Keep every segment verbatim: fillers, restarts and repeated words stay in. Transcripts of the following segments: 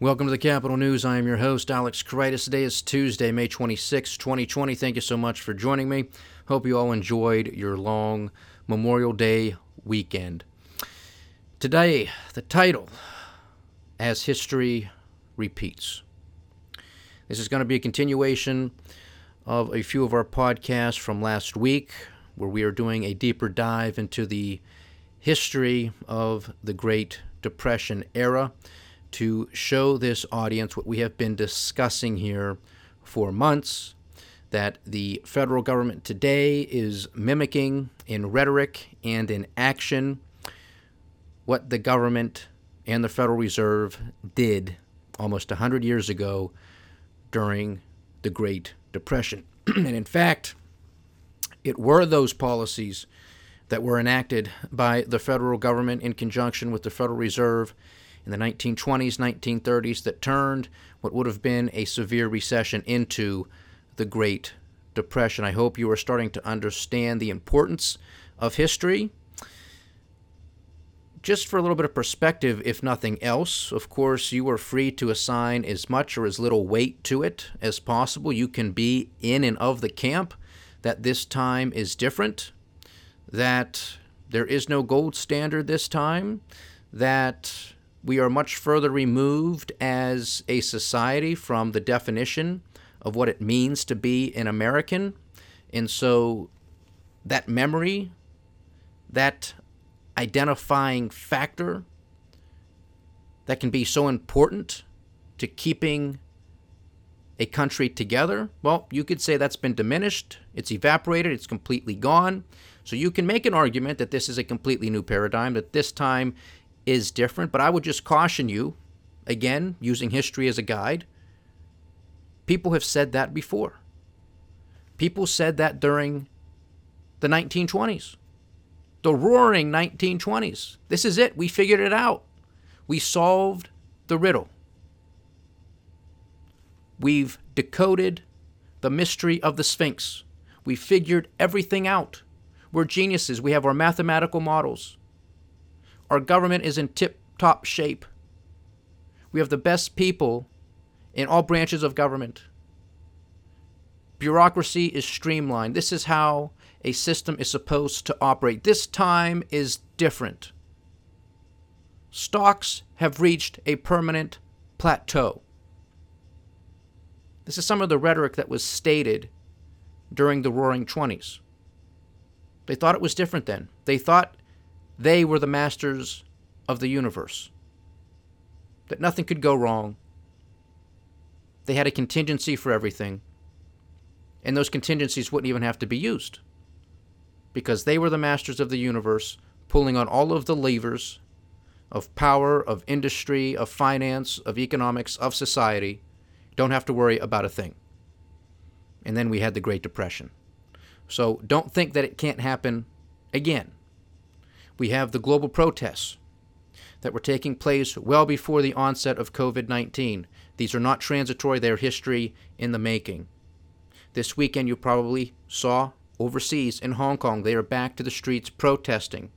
Welcome to the Capital News. I am your host, Alex Kreitis. Today is Tuesday, May twenty-sixth, twenty twenty. Thank you so much for joining me. Hope you all enjoyed your long Memorial Day weekend. Today, the title, As History Repeats. This is going to be a continuation of a few of our podcasts from last week, where we are doing a deeper dive into the history of the Great Depression era, to show this audience what we have been discussing here for months, that the federal government today is mimicking in rhetoric and in action what the government and the Federal Reserve did almost one hundred years ago during the Great Depression. And in fact, it were those policies that were enacted by the federal government in conjunction with the Federal Reserve in the nineteen twenties, nineteen thirties that turned what would have been a severe recession into the Great Depression. I hope you are starting to understand the importance of history. Just for a little bit of perspective, if nothing else, of course, you are free to assign as much or as little weight to it as possible. You can be in and of the camp that this time is different, that there is no gold standard this time, that we are much further removed as a society from the definition of what it means to be an American. And so that memory, that identifying factor that can be so important to keeping a country together, well, you could say that's been diminished, it's evaporated, it's completely gone. So you can make an argument that this is a completely new paradigm, that this time is different, but I would just caution you, again, using history as a guide, people have said that before. People said that during the nineteen twenties, the roaring nineteen twenties. This is it. We figured it out. We solved the riddle. We've decoded the mystery of the Sphinx. We figured everything out. We're geniuses. We have our mathematical models. Our government is in tip-top shape. We have the best people in all branches of government. Bureaucracy is streamlined. This is how a system is supposed to operate. This time is different. Stocks have reached a permanent plateau. This is some of the rhetoric that was stated during the Roaring Twenties. They thought it was different then. They thought they were the masters of the universe, that nothing could go wrong. They had a contingency for everything, and those contingencies wouldn't even have to be used, because they were the masters of the universe, pulling on all of the levers of power, of industry, of finance, of economics, of society. Don't have to worry about a thing. And then we had the Great Depression. So don't think that it can't happen again. We have the global protests that were taking place well before the onset of covid nineteen. These are not transitory, they're history in the making. This weekend you probably saw overseas in Hong Kong, they are back to the streets protesting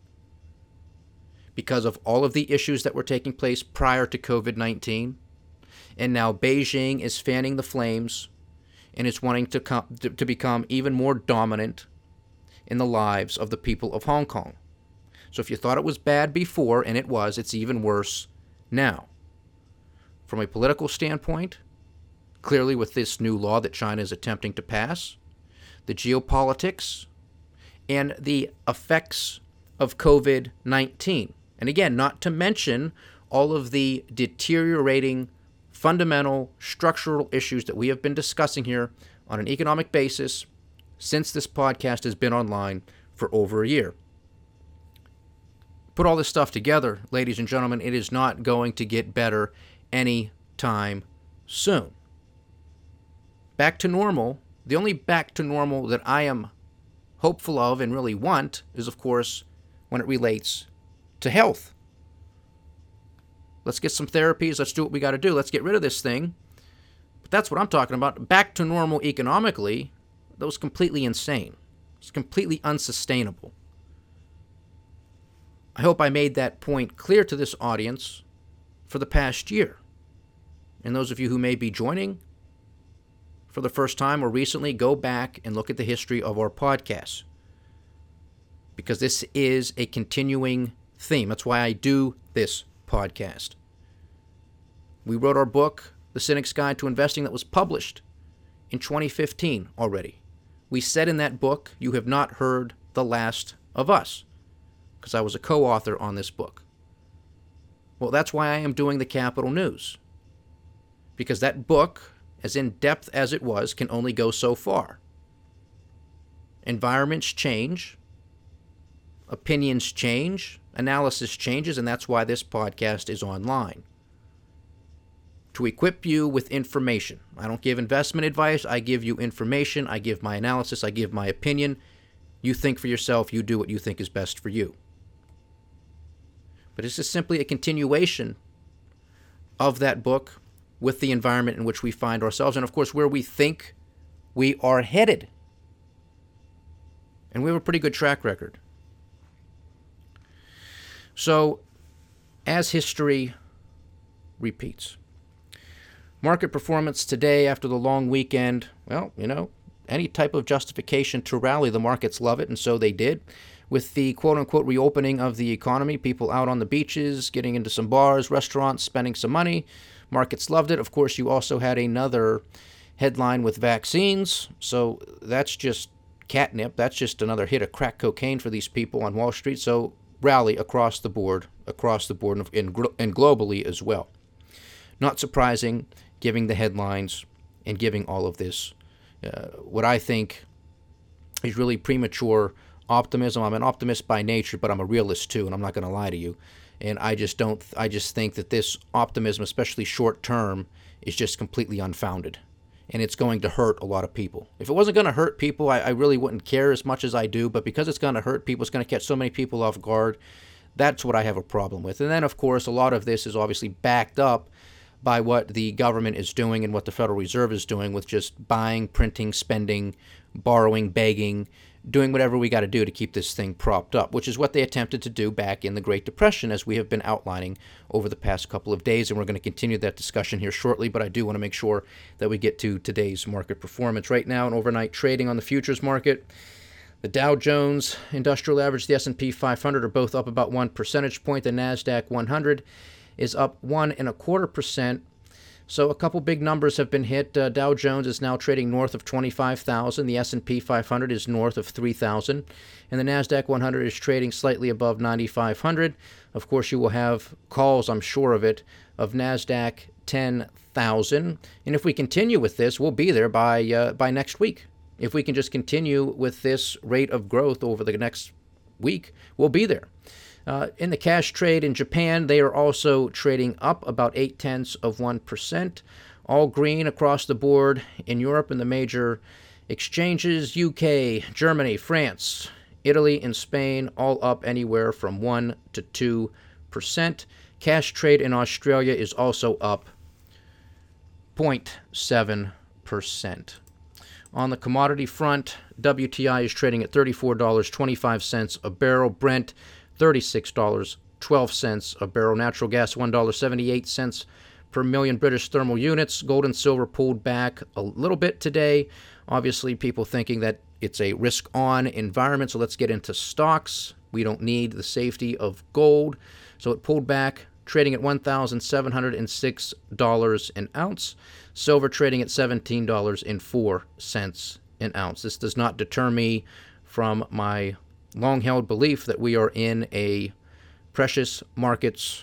because of all of the issues that were taking place prior to covid nineteen. And now Beijing is fanning the flames and is wanting to, come, to, to become even more dominant in the lives of the people of Hong Kong. So if you thought it was bad before, and it was, it's even worse now. From a political standpoint, clearly with this new law that China is attempting to pass, the geopolitics, and the effects of covid nineteen. And again, not to mention all of the deteriorating fundamental structural issues that we have been discussing here on an economic basis since this podcast has been online for over a year. Put all this stuff together, ladies and gentlemen, it is not going to get better anytime soon. Back to normal, the only back to normal that I am hopeful of and really want is, of course, when it relates to health. Let's get some therapies. Let's do what we got to do. Let's get rid of this thing. But that's what I'm talking about. Back to normal economically, that was completely insane. It's completely unsustainable. I hope I made that point clear to this audience for the past year. And those of you who may be joining for the first time or recently, go back and look at the history of our podcasts, because this is a continuing theme. That's why I do this podcast. We wrote our book, The Cynic's Guide to Investing, that was published in twenty fifteen already. We said in that book, you have not heard the last of us, because I was a co-author on this book. Well, that's why I am doing the Capital News, because that book, as in-depth as it was, can only go so far. Environments change, opinions change, analysis changes, and that's why this podcast is online. To equip you with information. I don't give investment advice. I give you information. I give my analysis. I give my opinion. You think for yourself. You do what you think is best for you. But this is simply a continuation of that book with the environment in which we find ourselves and, of course, where we think we are headed. And we have a pretty good track record. So, as history repeats, market performance today after the long weekend, well, you know, any type of justification to rally, the markets love it, and so they did. With the quote-unquote reopening of the economy, people out on the beaches, getting into some bars, restaurants, spending some money, markets loved it. Of course, you also had another headline with vaccines, so that's just catnip. That's just another hit of crack cocaine for these people on Wall Street, so rally across the board, across the board, and, and globally as well. Not surprising, giving the headlines and giving all of this, uh, what I think is really premature optimism. I'm an optimist by nature, but I'm a realist too, and I'm not going to lie to you. And I just don't. I just think that this optimism, especially short term, is just completely unfounded, and it's going to hurt a lot of people. If it wasn't going to hurt people, I, I really wouldn't care as much as I do. But because it's going to hurt people, it's going to catch so many people off guard. That's what I have a problem with. And then, of course, a lot of this is obviously backed up by what the government is doing and what the Federal Reserve is doing with just buying, printing, spending, borrowing, begging, doing whatever we got to do to keep this thing propped up, which is what they attempted to do back in the Great Depression, as we have been outlining over the past couple of days. And we're going to continue that discussion here shortly, but I do want to make sure that we get to today's market performance. Right now, in overnight trading on the futures market, the Dow Jones Industrial Average, the S and P five hundred are both up about one percentage point. The NASDAQ one hundred is up one and a quarter percent. So a couple big numbers have been hit. Uh, Dow Jones is now trading north of twenty-five thousand. The S and P five hundred is north of three thousand. And the NASDAQ one hundred is trading slightly above ninety-five hundred. Of course, you will have calls, I'm sure of it, of NASDAQ ten thousand. And if we continue with this, we'll be there by uh, by next week. If we can just continue with this rate of growth over the next week, we'll be there. Uh, in the cash trade in Japan, they are also trading up about eight tenths of one percent. All green across the board in Europe and the major exchanges. U K, Germany, France, Italy, and Spain all up anywhere from one to two percent. Cash trade in Australia is also up zero point seven percent. On the commodity front, W T I is trading at thirty-four dollars and twenty-five cents a barrel. Brent, thirty-six dollars and twelve cents a barrel. Natural gas, one dollar and seventy-eight cents per million British thermal units. Gold and silver pulled back a little bit today. Obviously, people thinking that it's a risk-on environment, so let's get into stocks. We don't need the safety of gold, so it pulled back, trading at one thousand seven hundred six dollars an ounce. Silver trading at seventeen dollars and four cents an ounce. This does not deter me from my long-held belief that we are in a precious markets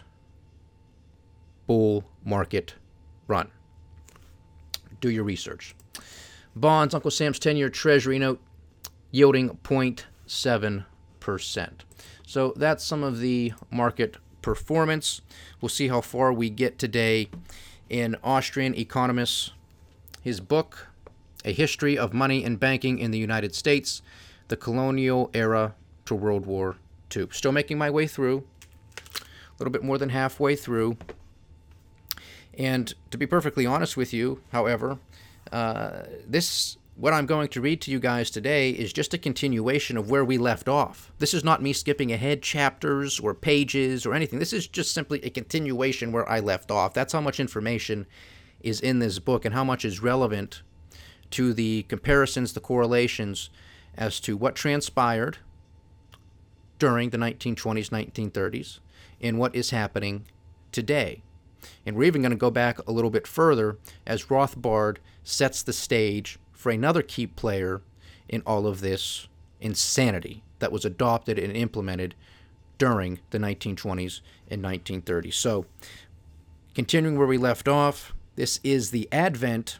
bull market run. Do your research. Bonds, Uncle Sam's ten-year Treasury note yielding zero point seven percent. So that's some of the market performance. We'll see how far we get today in Austrian economist, his book, A History of Money and Banking in the United States, the Colonial Era to World War Two. Still making my way through, a little bit more than halfway through. And to be perfectly honest with you, however, uh, this, what I'm going to read to you guys today is just a continuation of where we left off. This is not me skipping ahead chapters or pages or anything. This is just simply a continuation where I left off. That's how much information is in this book and how much is relevant to the comparisons, the correlations as to what transpired during the nineteen twenties, nineteen thirties, and what is happening today. And we're even going to go back a little bit further as Rothbard sets the stage for another key player in all of this insanity that was adopted and implemented during the nineteen twenties and nineteen thirties. So, continuing where we left off, this is the advent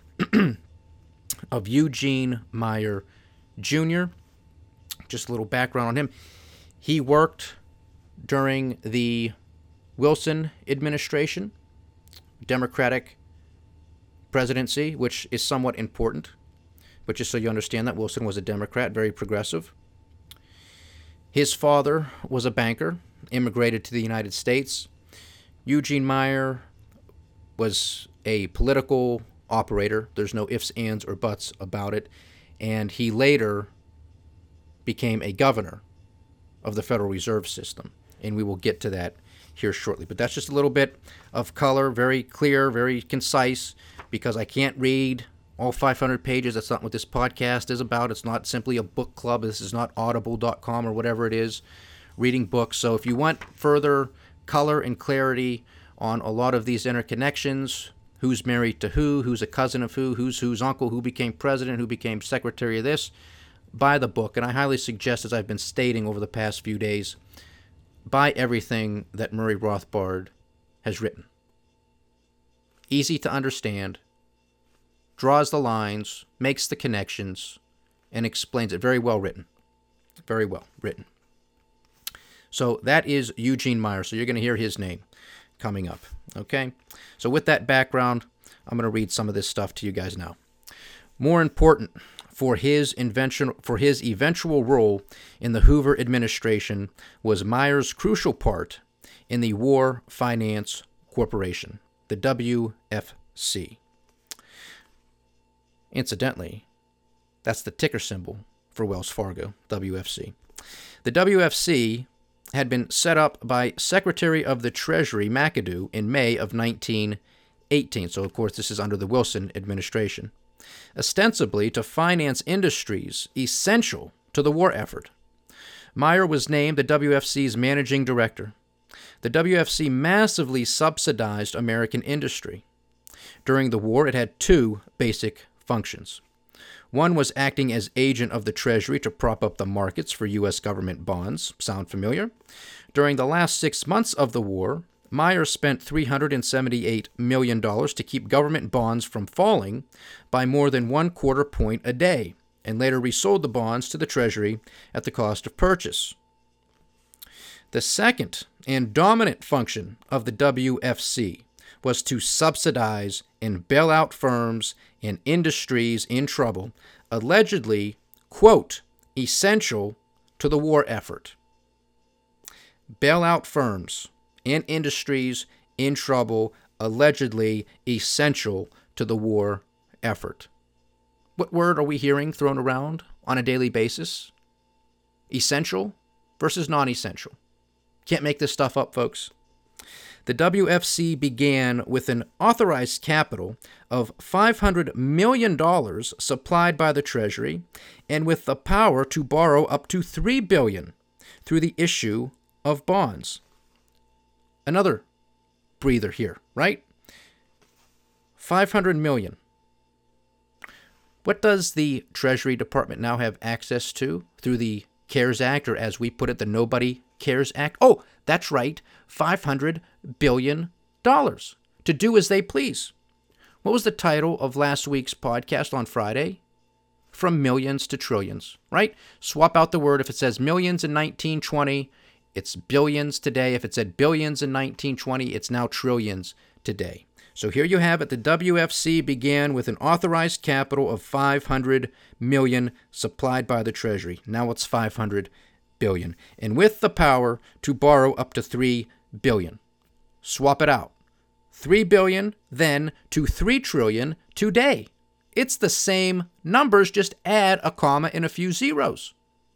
of Eugene Meyer Junior Just a little background on him. He worked during the Wilson administration, Democratic presidency, which is somewhat important. But just so you understand that, Wilson was a Democrat, very progressive. His father was a banker, immigrated to the United States. Eugene Meyer was a political operator. There's no ifs, ands, or buts about it. And he later became a governor of the Federal Reserve System. And we will get to that here shortly. But that's just a little bit of color, very clear, very concise, because I can't read all five hundred pages. That's not what this podcast is about. It's not simply a book club. This is not audible dot com or whatever it is, reading books. So if you want further color and clarity on a lot of these interconnections, who's married to who, who's a cousin of who, who's whose uncle, who became president, who became secretary of this, buy the book. And I highly suggest, as I've been stating over the past few days, buy everything that Murray Rothbard has written. Easy to understand, draws the lines, makes the connections, and explains it. Very well written. Very well written. So that is Eugene Meyer. So you're going to hear his name coming up. Okay? So with that background, I'm going to read some of this stuff to you guys now. More important for his invention, for his eventual role in the Hoover administration was Meyer's crucial part in the War Finance Corporation, the W F C. Incidentally, that's the ticker symbol for Wells Fargo, W F C. The W F C had been set up by Secretary of the Treasury McAdoo in May of nineteen eighteen. So, of course, this is under the Wilson administration. Ostensibly to finance industries essential to the war effort. Meyer was named the W F C's managing director. The W F C massively subsidized American industry. During the war, it had two basic functions. One was acting as agent of the Treasury to prop up the markets for U S government bonds. Sound familiar? During the last six months of the war, Meyer spent three hundred seventy-eight million dollars to keep government bonds from falling by more than one quarter point a day, and later resold the bonds to the Treasury at the cost of purchase. The second and dominant function of the W F C was to subsidize and bail out firms and industries in trouble, allegedly, quote, essential to the war effort. Bail out firms and industries in trouble, allegedly essential to the war effort. What word are we hearing thrown around on a daily basis? Essential versus non-essential. Can't make this stuff up, folks. The W F C began with an authorized capital of five hundred million dollars supplied by the Treasury and with the power to borrow up to three billion dollars through the issue of bonds. Another breather here, right? five hundred million dollars. What does the Treasury Department now have access to through the CARES Act, or as we put it, the Nobody CARES Act? Oh, that's right, five hundred billion dollars to do as they please. What was the title of last week's podcast on Friday? From millions to trillions, right? Swap out the word. If it says millions in nineteen twenty, it's billions today. If it said billions in nineteen twenty, it's now trillions today. So here you have it. The W F C began with an authorized capital of five hundred million dollars supplied by the Treasury. Now it's five hundred billion dollars. And with the power to borrow up to three billion dollars. Swap it out. three billion dollars then to three trillion dollars today. It's the same numbers, just add a comma and a few zeros.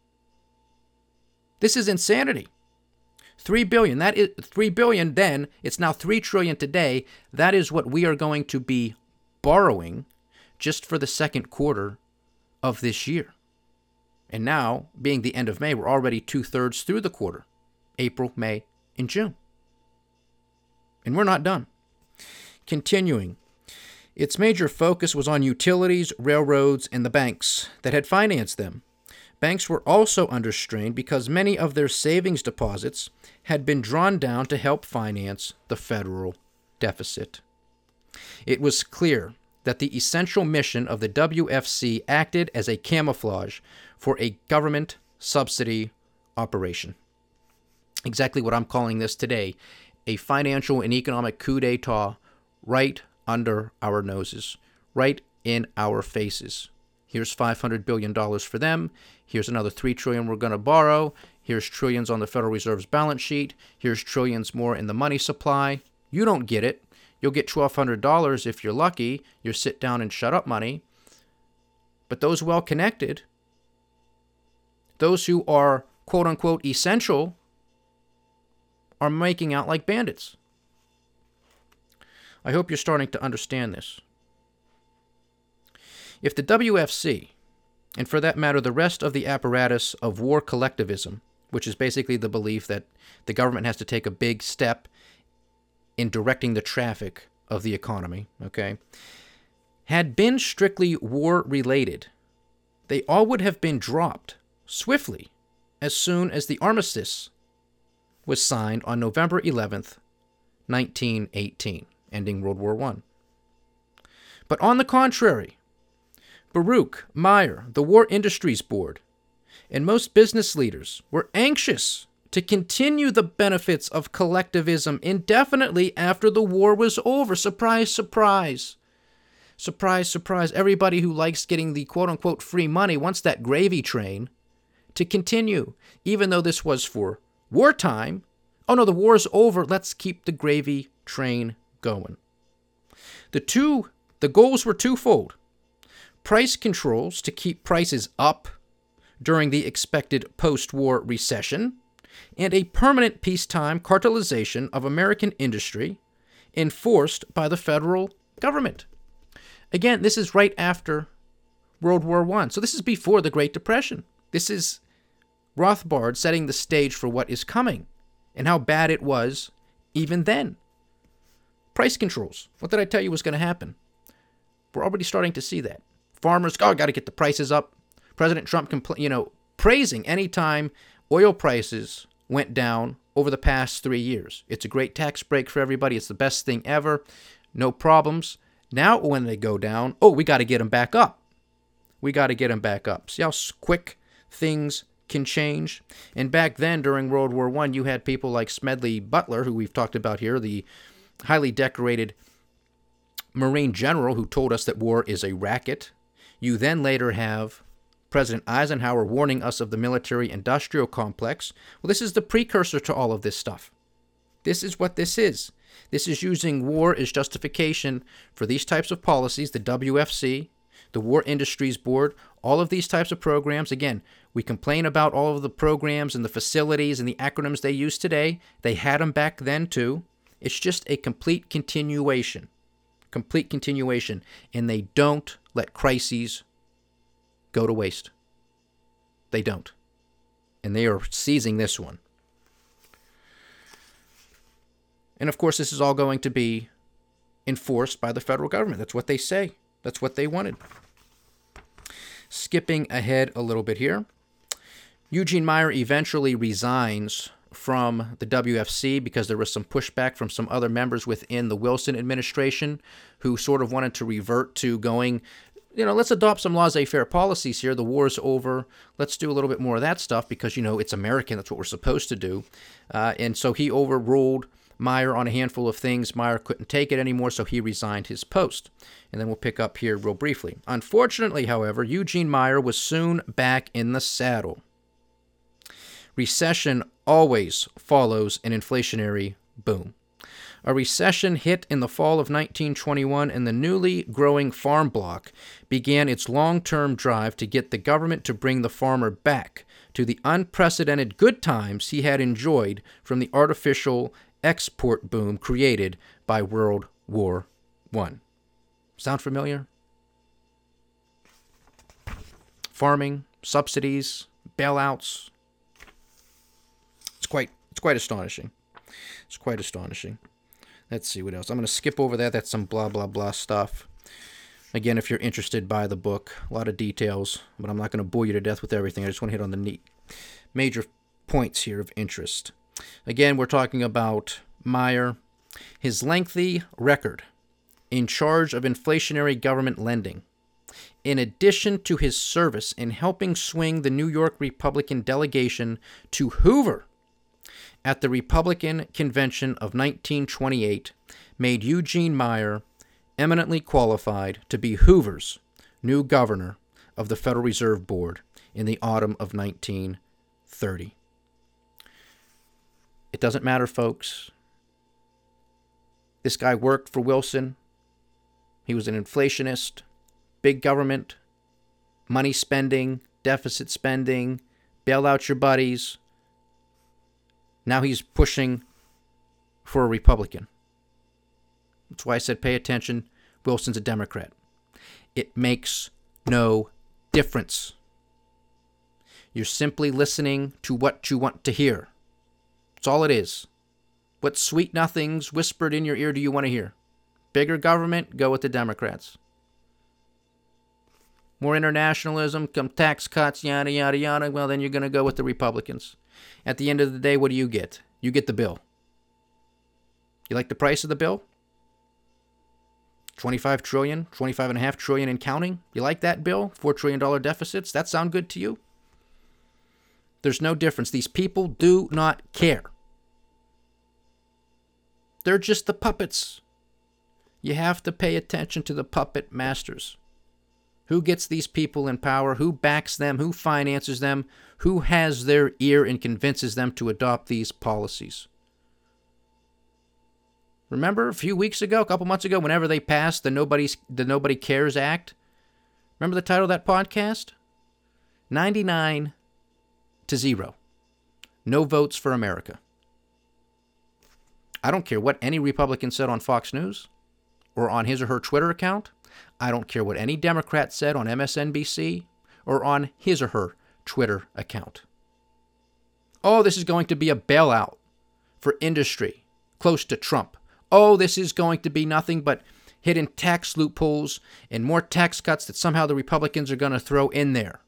This is insanity. three billion dollars, that is three billion dollars then, it's now three trillion dollars today. That is what we are going to be borrowing just for the second quarter of this year. And now, being the end of May, we're already two-thirds through the quarter. April, May, and June. And we're not done. Continuing, its major focus was on utilities, railroads, and the banks that had financed them. Banks were also under strain because many of their savings deposits had been drawn down to help finance the federal deficit. It was clear that the essential mission of the W F C acted as a camouflage for a government subsidy operation. Exactly what I'm calling this today, a financial and economic coup d'etat right under our noses, right in our faces. Here's five hundred billion dollars for them. Here's another three trillion dollars we're going to borrow. Here's trillions on the Federal Reserve's balance sheet. Here's trillions more in the money supply. You don't get it. You'll get twelve hundred dollars if you're lucky. Your sit down and shut up money. But those well-connected, those who are quote-unquote essential, are making out like bandits. I hope you're starting to understand this. If the W F C, and for that matter the rest of the apparatus of war collectivism, which is basically the belief that the government has to take a big step in directing the traffic of the economy, okay, had been strictly war-related, they all would have been dropped swiftly as soon as the armistice was signed on November eleventh, nineteen eighteen, ending World War One. But on the contrary, Baruch, Meyer, the War Industries Board, and most business leaders were anxious to continue the benefits of collectivism indefinitely after the war was over. Surprise, surprise. Surprise, surprise. Everybody who likes getting the quote-unquote free money wants that gravy train to continue, even though this was for wartime. Oh no, the war's over. Let's keep the gravy train going. The two, the goals were twofold. Price controls to keep prices up during the expected post-war recession, and a permanent peacetime cartelization of American industry enforced by the federal government. Again, this is right after World War One. So this is before the Great Depression. This is Rothbard setting the stage for what is coming and how bad it was even then. Price controls. What did I tell you was going to happen? We're already starting to see that. Farmers, oh, got to get the prices up. President Trump, compl- you know, praising any time oil prices went down over the past three years. It's a great tax break for everybody. It's the best thing ever. No problems. Now when they go down, oh, we got to get them back up. We got to get them back up. See how quick things can change? And back then, during World War One, you had people like Smedley Butler, who we've talked about here, the highly decorated Marine general who told us that war is a racket. You then later have President Eisenhower warning us of the military-industrial complex. Well, this is the precursor to all of this stuff. This is what this is. This is using war as justification for these types of policies, the W F C, the War Industries Board, all of these types of programs. Again, we complain about all of the programs and the facilities and the acronyms they use today. They had them back then too. It's just a complete continuation. Complete continuation. And they don't let crises go to waste. They don't. And they are seizing this one. And of course, this is all going to be enforced by the federal government. That's what they say. That's what they wanted. Skipping ahead a little bit here. Eugene Meyer eventually resigns from the W F C because there was some pushback from some other members within the Wilson administration who sort of wanted to revert to going, you know, let's adopt some laissez-faire policies here. The war's over. Let's do a little bit more of that stuff because, you know, it's American. That's what we're supposed to do. Uh, and so he overruled Meyer on a handful of things. Meyer couldn't take it anymore, so he resigned his post. And then we'll pick up here real briefly. Unfortunately, however, Eugene Meyer was soon back in the saddle. Recession always follows an inflationary boom. A recession hit in the fall of nineteen twenty-one, and the newly growing farm bloc began its long-term drive to get the government to bring the farmer back to the unprecedented good times he had enjoyed from the artificial export boom created by World War One. Sound familiar? Farming, subsidies, bailouts. It's quite it's quite astonishing. It's quite astonishing. Let's see what else. I'm going to skip over that. That's some blah, blah, blah stuff. Again, if you're interested, buy the book. A lot of details, but I'm not going to bore you to death with everything. I just want to hit on the neat major points here of interest. Again, we're talking about Meyer. His lengthy record in charge of inflationary government lending, in addition to his service in helping swing the New York Republican delegation to Hoover at the Republican Convention of nineteen twenty-eight, made Eugene Meyer eminently qualified to be Hoover's new governor of the Federal Reserve Board in the autumn of nineteen thirty. It doesn't matter, folks. This guy worked for Wilson. He was an inflationist, big government, money spending, deficit spending, bail out your buddies. Now he's pushing for a Republican. That's why I said pay attention. Wilson's a Democrat. It makes no difference. You're simply listening to what you want to hear. That's all it is. What sweet nothings whispered in your ear do you want to hear? Bigger government? Go with the Democrats. More internationalism, come tax cuts, yada, yada, yada. Well, then you're going to go with the Republicans. At the end of the day, what do you get? You get the bill. You like the price of the bill? twenty-five trillion dollars, twenty-five point five trillion dollars and counting? You like that bill? four trillion dollars deficits? That sound good to you? There's no difference. These people do not care. They're just the puppets. You have to pay attention to the puppet masters. Who gets these people in power? Who backs them? Who finances them? Who has their ear and convinces them to adopt these policies? Remember a few weeks ago, a couple months ago, whenever they passed the Nobody's, the Nobody Cares Act? Remember the title of that podcast? ninety-nine to zero. No votes for America. I don't care what any Republican said on Fox News or on his or her Twitter account. I don't care what any Democrat said on M S N B C or on his or her Twitter account. Oh, this is going to be a bailout for industry close to Trump. Oh, this is going to be nothing but hidden tax loopholes and more tax cuts that somehow the Republicans are going to throw in there.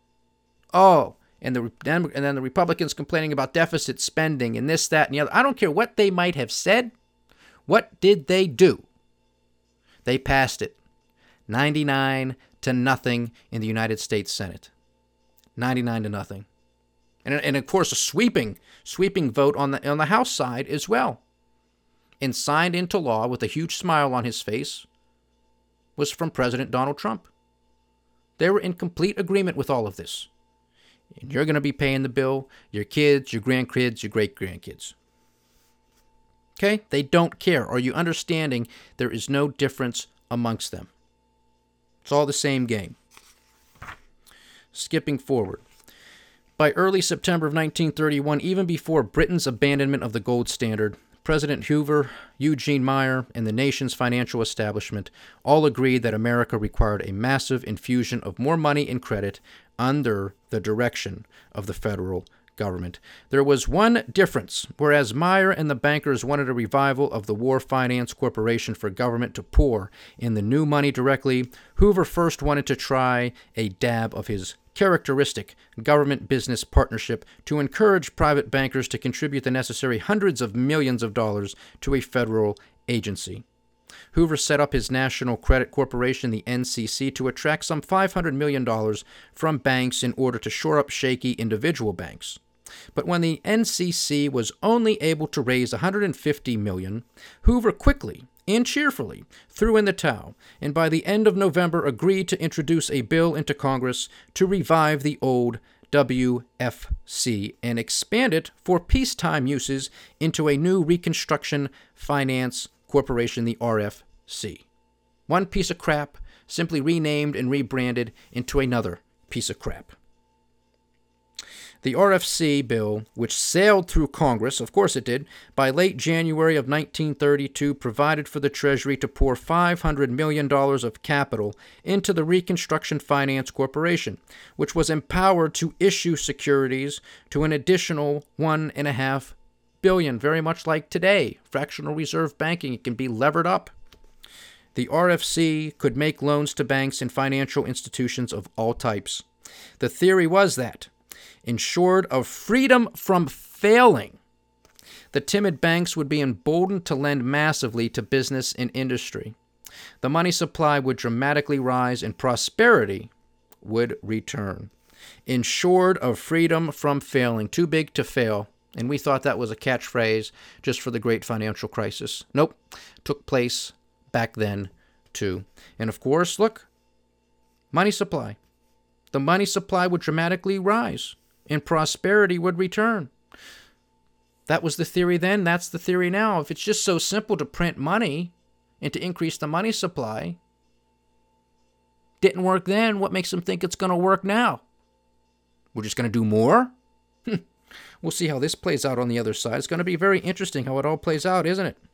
Oh, and the and then the Republicans complaining about deficit spending and this, that, and the other. I don't care what they might have said. What did they do? They passed it. ninety-nine to nothing in the United States Senate. ninety-nine to nothing. And, and of course, a sweeping, sweeping vote on the on the House side as well. And signed into law with a huge smile on his face was from President Donald Trump. They were in complete agreement with all of this. And you're going to be paying the bill, your kids, your grandkids, your great-grandkids. Okay? They don't care. Are you understanding there is no difference amongst them? It's all the same game. Skipping forward. By early September of nineteen thirty-one, even before Britain's abandonment of the gold standard, President Hoover, Eugene Meyer, and the nation's financial establishment all agreed that America required a massive infusion of more money and credit under the direction of the federal government. There was one difference. Whereas Meyer and the bankers wanted a revival of the War Finance Corporation for government to pour in the new money directly, Hoover first wanted to try a dab of his characteristic government-business partnership to encourage private bankers to contribute the necessary hundreds of millions of dollars to a federal agency. Hoover set up his National Credit Corporation, the N C C, to attract some five hundred million dollars from banks in order to shore up shaky individual banks. But when the N C C was only able to raise one hundred fifty million dollars, Hoover quickly and cheerfully threw in the towel, and by the end of November agreed to introduce a bill into Congress to revive the old W F C and expand it for peacetime uses into a new Reconstruction Finance Corporation, the R F C. One piece of crap simply renamed and rebranded into another piece of crap. The R F C bill, which sailed through Congress, of course it did, by late January of nineteen thirty-two, provided for the Treasury to pour five hundred million dollars of capital into the Reconstruction Finance Corporation, which was empowered to issue securities to an additional one and a half billion, very much like today. Fractional reserve banking, it can be levered up. The R F C could make loans to banks and financial institutions of all types. The theory was that, ensured of freedom from failing, the timid banks would be emboldened to lend massively to business and industry. The money supply would dramatically rise and prosperity would return. Ensured of freedom from failing, too big to fail. And we thought that was a catchphrase just for the great financial crisis. Nope, took place back then too. And of course, look, money supply. The money supply would dramatically rise and prosperity would return. That was the theory then. That's the theory now. If it's just so simple to print money and to increase the money supply, didn't work then, what makes them think it's going to work now? We're just going to do more? We'll see how this plays out on the other side. It's going to be very interesting how it all plays out, isn't it?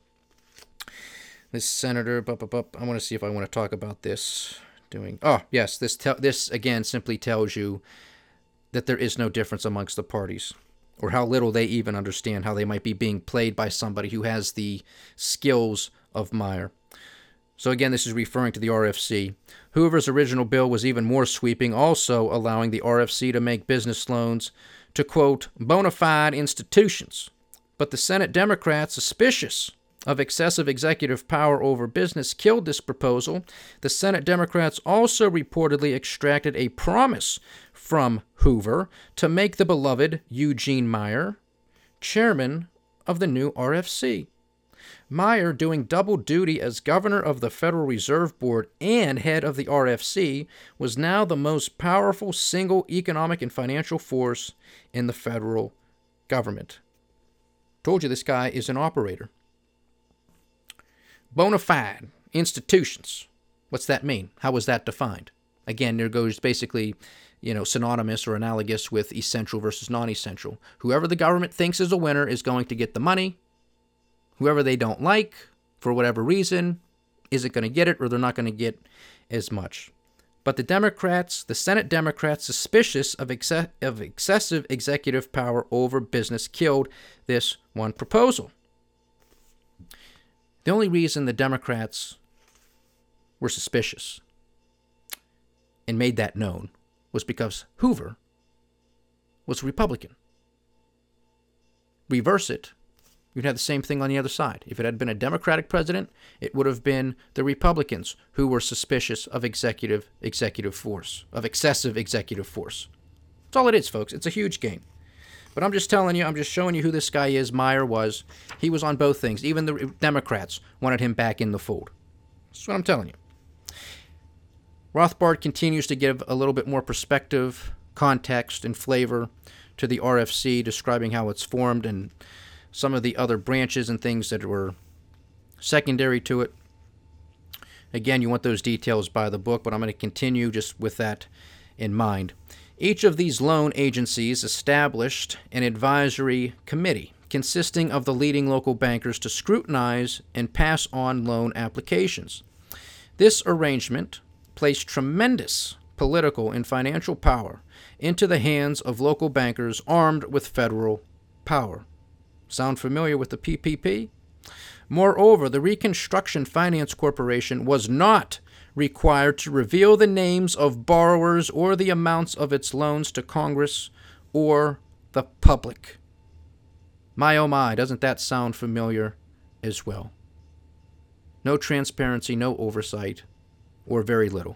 This senator, bup, bup, bup, I want to see if I want to talk about this. Doing, oh, yes, this, te- this again simply tells you that there is no difference amongst the parties, or how little they even understand how they might be being played by somebody who has the skills of Meyer. So again, this is referring to the R F C. Hoover's original bill was even more sweeping, also allowing the R F C to make business loans to, quote, bona fide institutions. But the Senate Democrats, suspicious of excessive executive power over business, killed this proposal. The Senate Democrats also reportedly extracted a promise from Hoover to make the beloved Eugene Meyer chairman of the new R F C. Meyer, doing double duty as governor of the Federal Reserve Board and head of the R F C, was now the most powerful single economic and financial force in the federal government. Told you this guy is an operator. Bona fide institutions. What's that mean? How was that defined? Again, there goes basically, you know, synonymous or analogous with essential versus non-essential. Whoever the government thinks is a winner is going to get the money. Whoever they don't like, for whatever reason, isn't going to get it, or they're not going to get as much. But the Democrats, the Senate Democrats, suspicious of, ex- of excessive executive power over business, killed this one proposal. The only reason the Democrats were suspicious and made that known was because Hoover was a Republican. Reverse it, you'd have the same thing on the other side. If it had been a Democratic president, it would have been the Republicans who were suspicious of executive executive force, of excessive executive force. That's all it is, folks. It's a huge game. But I'm just telling you, I'm just showing you who this guy is. Meyer was. He was on both things. Even the Democrats wanted him back in the fold. That's what I'm telling you. Rothbard continues to give a little bit more perspective, context, and flavor to the R F C, describing how it's formed and some of the other branches and things that were secondary to it. Again, you want those details by the book, but I'm going to continue just with that in mind. Each of these loan agencies established an advisory committee consisting of the leading local bankers to scrutinize and pass on loan applications. This arrangement placed tremendous political and financial power into the hands of local bankers armed with federal power. Sound familiar with the P P P? Moreover, the Reconstruction Finance Corporation was not required to reveal the names of borrowers or the amounts of its loans to Congress or the public. My oh my, doesn't that sound familiar as well? No transparency, no oversight, or very little.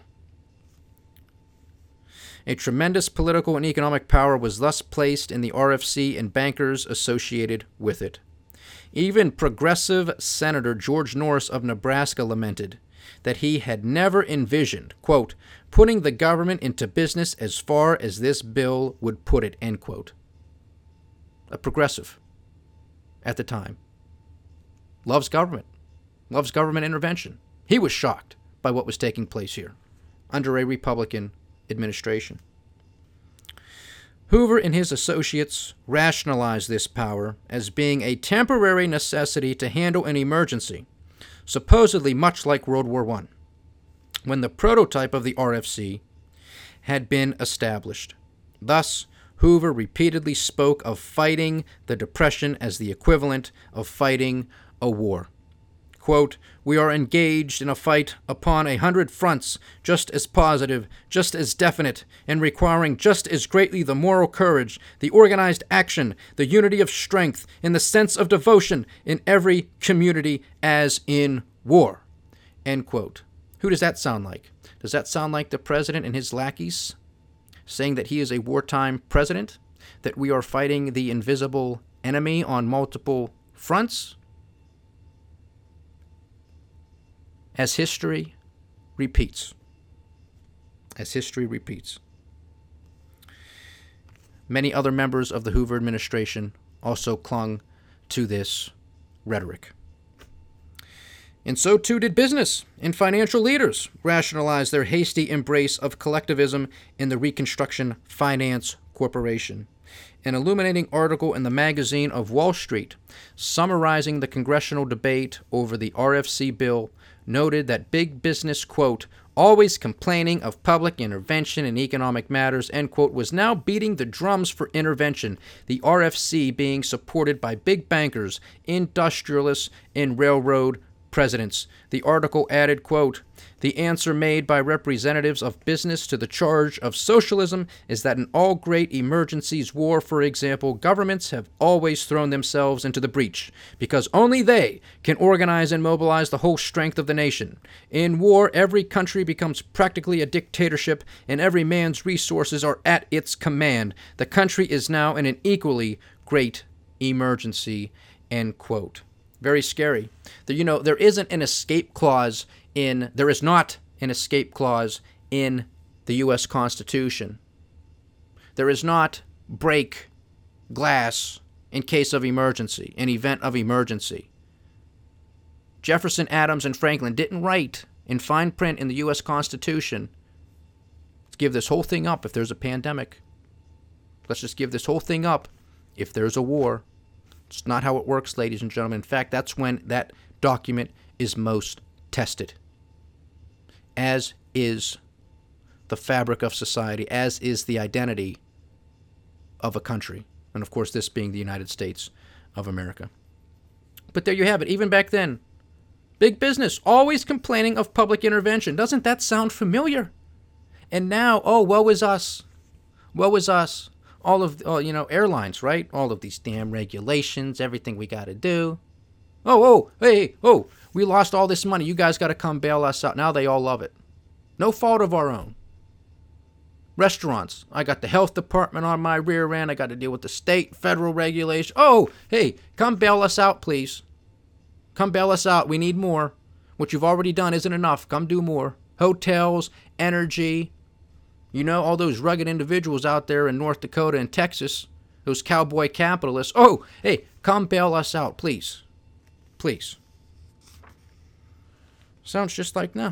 A tremendous political and economic power was thus placed in the R F C and bankers associated with it. Even progressive Senator George Norris of Nebraska lamented that he had never envisioned, quote, putting the government into business as far as this bill would put it, end quote. A progressive at the time. Loves government. Loves government intervention. He was shocked by what was taking place here under a Republican administration. Hoover and his associates rationalized this power as being a temporary necessity to handle an emergency, supposedly much like World War One, when the prototype of the R F C had been established. Thus, Hoover repeatedly spoke of fighting the Depression as the equivalent of fighting a war. Quote, "We are engaged in a fight upon a hundred fronts, just as positive, just as definite, and requiring just as greatly the moral courage, the organized action, the unity of strength, and the sense of devotion in every community as in war." End quote. Who does that sound like? Does that sound like the president and his lackeys saying that he is a wartime president, that we are fighting the invisible enemy on multiple fronts? As history repeats. As history repeats. Many other members of the Hoover administration also clung to this rhetoric. And so too did business and financial leaders rationalize their hasty embrace of collectivism in the Reconstruction Finance Corporation. An illuminating article in the magazine of Wall Street, summarizing the congressional debate over the R F C bill, noted that big business, quote, always complaining of public intervention in economic matters, end quote, was now beating the drums for intervention, the R F C being supported by big bankers, industrialists, and railroad presidents. The article added, quote, "The answer made by representatives of business to the charge of socialism is that in all great emergencies, war, for example, governments have always thrown themselves into the breach, because only they can organize and mobilize the whole strength of the nation. In war, every country becomes practically a dictatorship, and every man's resources are at its command. The country is now in an equally great emergency," end quote. Very scary. There, you know, there isn't an escape clause in, there is not an escape clause in the U S Constitution. There is not break glass in case of emergency, an event of emergency. Jefferson, Adams, and Franklin didn't write in fine print in the U S Constitution, let's give this whole thing up if there's a pandemic. Let's just give this whole thing up if there's a war. It's not how it works, ladies and gentlemen. In fact, that's when that document is most tested, as is the fabric of society, as is the identity of a country. And of course, this being the United States of America. But there you have it. Even back then, big business, always complaining of public intervention. Doesn't that sound familiar? And now, oh, woe is us. Woe is us. All of, oh, you know, airlines, right? All of these damn regulations, everything we got to do. Oh, oh, hey, oh, we lost all this money. You guys got to come bail us out. Now they all love it. No fault of our own. Restaurants, I got the health department on my rear end. I got to deal with the state, federal regulation. Oh, hey, come bail us out, please. Come bail us out. We need more. What you've already done isn't enough. Come do more. Hotels, energy. You know, all those rugged individuals out there in North Dakota and Texas, those cowboy capitalists. Oh, hey, come bail us out, please. Please. Sounds just like now.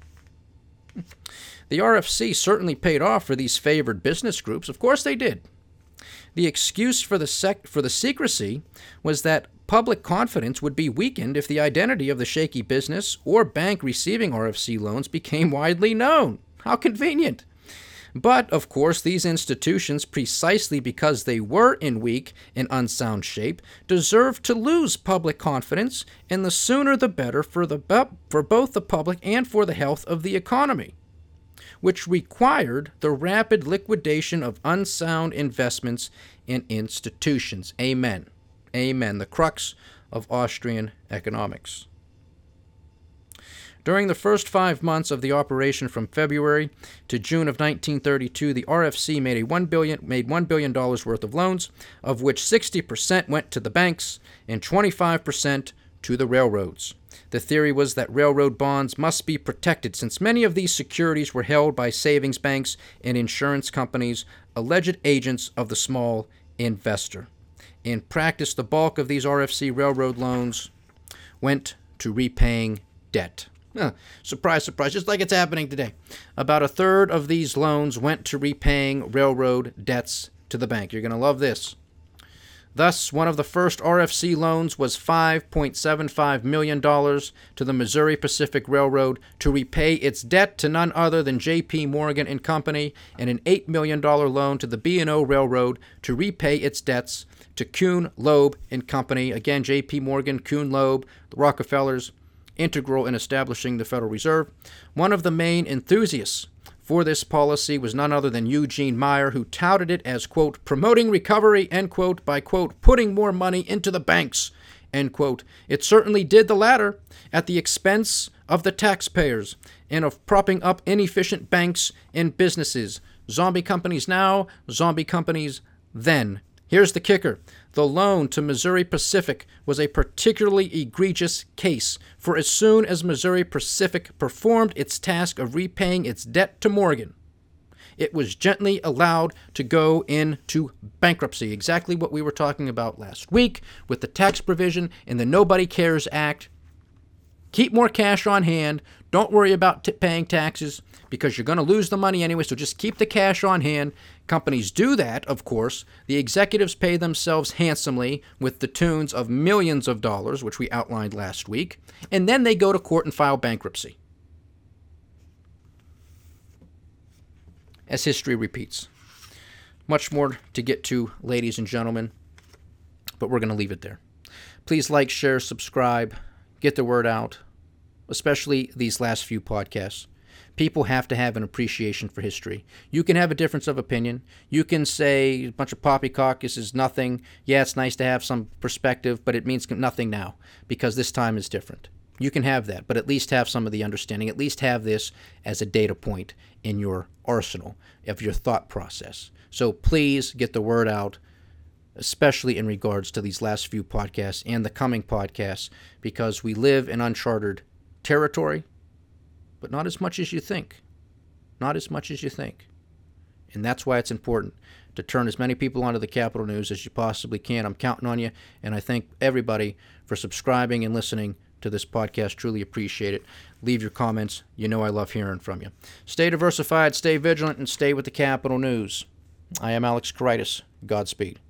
The R F C certainly paid off for these favored business groups. Of course they did. The excuse for the sec- for the secrecy was that public confidence would be weakened if the identity of the shaky business or bank receiving R F C loans became widely known. How convenient. But, of course, these institutions, precisely because they were in weak and unsound shape, deserved to lose public confidence, and the sooner the better for, the, for both the public and for the health of the economy, which required the rapid liquidation of unsound investments in institutions. Amen. Amen. The crux of Austrian economics. During the first five months of the operation from February to June of nineteen thirty-two, the R F C made a one billion dollars made one billion dollars worth of loans, of which sixty percent went to the banks and twenty-five percent to the railroads. The theory was that railroad bonds must be protected since many of these securities were held by savings banks and insurance companies, alleged agents of the small investor. In practice, the bulk of these R F C railroad loans went to repaying debt. Huh. Surprise, surprise, just like it's happening today. About a third of these loans went to repaying railroad debts to the bank. You're going to love this. Thus, one of the first R F C loans was five point seven five million dollars to the Missouri Pacific Railroad to repay its debt to none other than J P. Morgan and Company, and an eight million dollars loan to the B and O Railroad to repay its debts to Kuhn, Loeb and Company. Again, J P. Morgan, Kuhn, Loeb, the Rockefellers, integral in establishing the Federal Reserve. One of the main enthusiasts for this policy was none other than Eugene Meyer, who touted it as, quote, promoting recovery, end quote, by, quote, putting more money into the banks, end quote. It certainly did the latter at the expense of the taxpayers and of propping up inefficient banks and businesses. Zombie companies now, zombie companies then. Here's the kicker. The loan to Missouri Pacific was a particularly egregious case, for as soon as Missouri Pacific performed its task of repaying its debt to Morgan, it was gently allowed to go into bankruptcy. Exactly what we were talking about last week with the tax provision in the Nobody Cares Act. Keep more cash on hand. Don't worry about t- paying taxes because you're going to lose the money anyway, so just keep the cash on hand. Companies do that, of course. The executives pay themselves handsomely with the tunes of millions of dollars, which we outlined last week, and then they go to court and file bankruptcy. As history repeats. Much more to get to, ladies and gentlemen, but we're going to leave it there. Please like, share, subscribe, get the word out, especially these last few podcasts. People have to have an appreciation for history. You can have a difference of opinion. You can say a bunch of poppycock, this is nothing. Yeah, it's nice to have some perspective, but it means nothing now because this time is different. You can have that, but at least have some of the understanding. At least have this as a data point in your arsenal of your thought process. So please get the word out, especially in regards to these last few podcasts and the coming podcasts, because we live in uncharted territory, but not as much as you think. Not as much as you think. And that's why it's important to turn as many people onto the Capital News as you possibly can. I'm counting on you, and I thank everybody for subscribing and listening to this podcast. Truly appreciate it. Leave your comments. You know I love hearing from you. Stay diversified, stay vigilant, and stay with the Capital News. I am Alex Koritis. Godspeed.